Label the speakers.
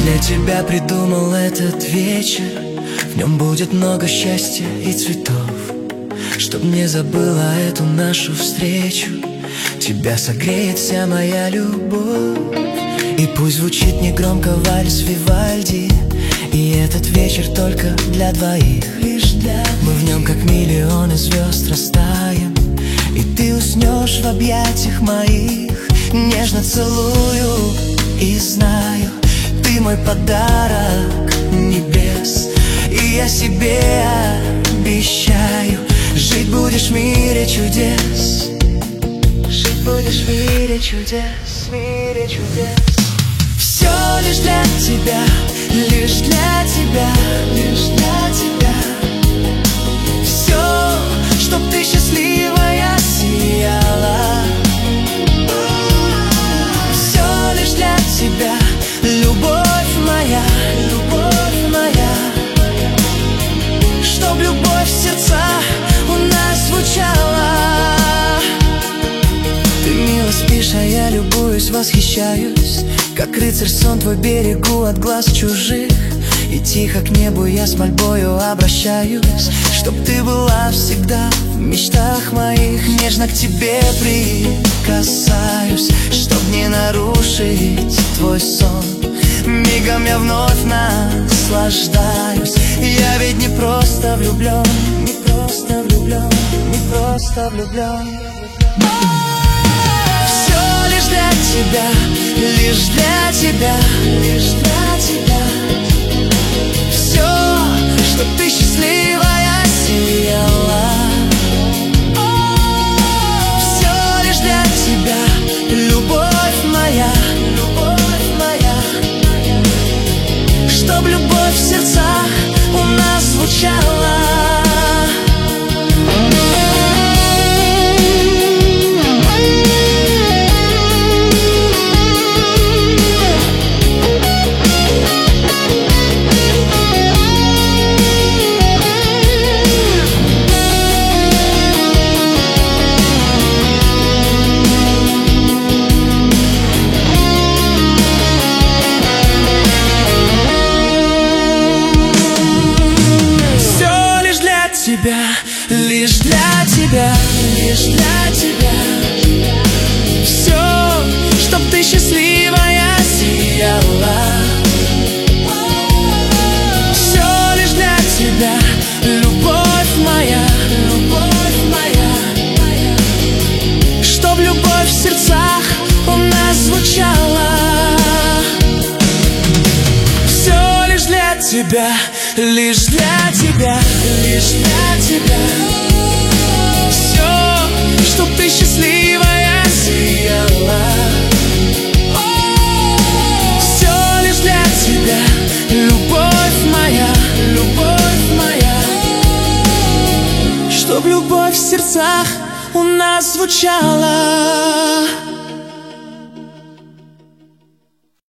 Speaker 1: Для тебя придумал этот вечер, в нем будет много счастья и цветов. Чтоб не забыла эту нашу встречу, тебя согреет вся моя любовь. И пусть звучит негромко вальс Вивальди, и этот вечер только для двоих. Мы в нем как миллионы звезд растаем, и ты уснешь в объятиях моих. Нежно целую и знаю, ты мой подарок небес. И я себе обещаю, жить будешь в мире чудес. Жить будешь в мире чудес, в мире чудес. Все лишь для тебя, лишь для тебя, лишь для тебя. Все, чтоб ты счастливая сияла. Все лишь для тебя, любовь моя, любовь моя. Чтоб любовь в сердцах у нас звучала. Ты мило спишь, а я любуюсь, восхищаюсь, как рыцарь сон твой берегу от глаз чужих. И тихо к небу я с мольбою обращаюсь, чтоб ты была всегда в мечтах моих. Нежно к тебе прикасаюсь, чтоб не нарушить твой сон. Мигом я вновь наслаждаюсь. Я ведь не просто влюблен, не просто влюблен, не просто влюблен. Все лишь для тебя, лишь для тебя, лишь для тебя. Все, чтоб ты счастливая сияла. Все лишь для тебя, любовь моя, любовь моя. Чтоб любовь в сердцах у нас звучала. Тебя, лишь для тебя, лишь для тебя. Все, чтоб ты счастливая сияла. Все лишь для тебя, любовь моя, любовь моя. Чтоб любовь в сердцах у нас звучала. Все лишь для тебя, лишь для тебя, лишь для тебя. Все, чтоб ты счастливая сияла. Все лишь для тебя, любовь моя, любовь моя. Чтоб любовь в сердцах у нас звучала.